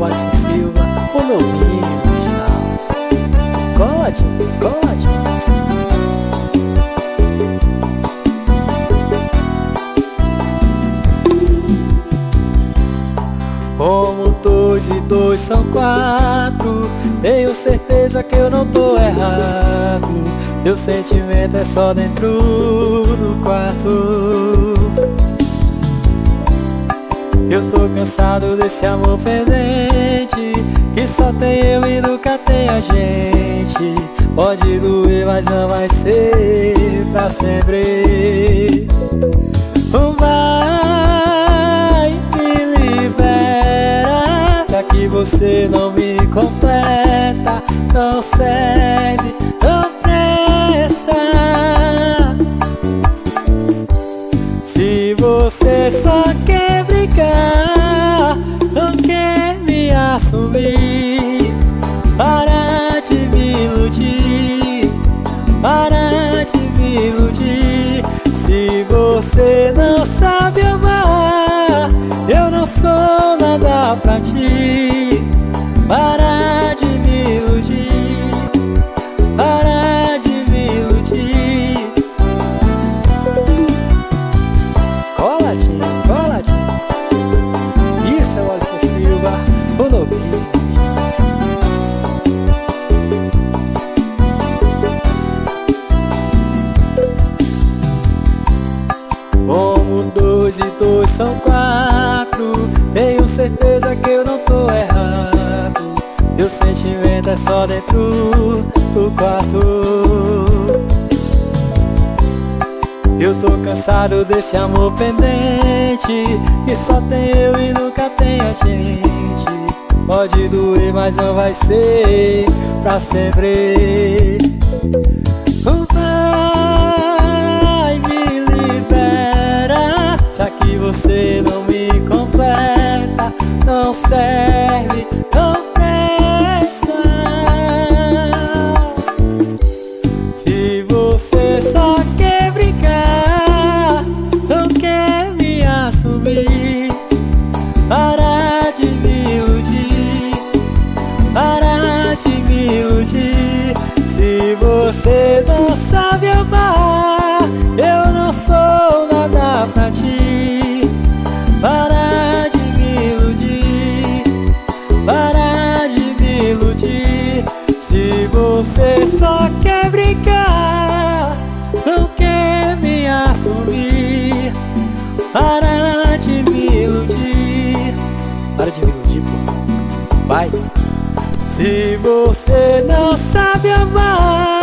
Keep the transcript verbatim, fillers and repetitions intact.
Alisson Silva, o novinho original. Cola, tio, cola, tio. Como dois e dois são quatro, tenho certeza que eu não tô errado. Meu sentimento é só dentro do quarto. Eu tô cansado desse amor pendente, que só tem eu e nunca tem a gente. Pode doer, mas não vai ser pra sempre. Vai, me libera, já que você não me completa, não serve, não presta. Se você só quer brigar, não quer me assumir, para de me iludir, para de me iludir. Se você não sabe amar, eu não sou nada pra ti. Para de me iludir, para de me iludir. Coladinho, coladinho. Isso é o Alisson Silva, o novinho. Como dois e dois são quatro, tenho certeza que eu não tô errado. Meu sentimento é só dentro do quarto. Eu tô cansado desse amor pendente, que só tem eu e nunca tem a gente. Pode doer, mas não vai ser pra sempre. Vai, me libera, já que você não me completa, não serve, não presta. Se você só quer brigar, não quer me assumir, para de me iludir, para de me iludir. Se você não sabe amar, eu não sou nada pra ti. Para de me iludir, para de me iludir. Se você só quer brigar, não quer me assumir, para de me iludir. Para de me iludir, pô. Vai. Se você não sabe amar,